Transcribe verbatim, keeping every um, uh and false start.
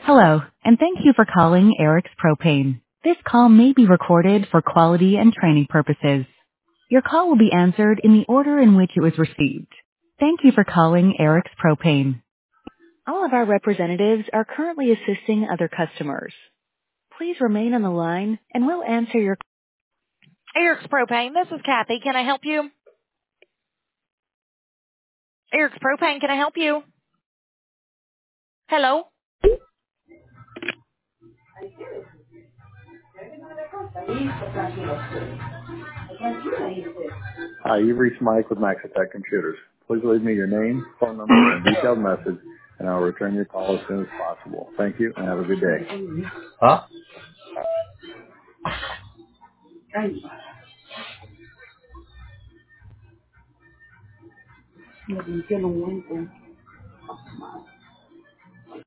Hello, and thank you for calling Eric's Propane. This call may be recorded for quality and training purposes. Your call will be answered in the order in which it was received. Thank you for calling Eric's Propane. All of our representatives are currently assisting other customers. Please remain on the line and we'll answer your Eric's Propane, this is Kathy. Can I help you? Eric's Propane, can I help you? Hello? Hi, you've reached Mike with Maxitech Computers. Please leave me your name, phone number, and a detailed message, and I'll return your call as soon as possible. Thank you, and have a good day. Huh?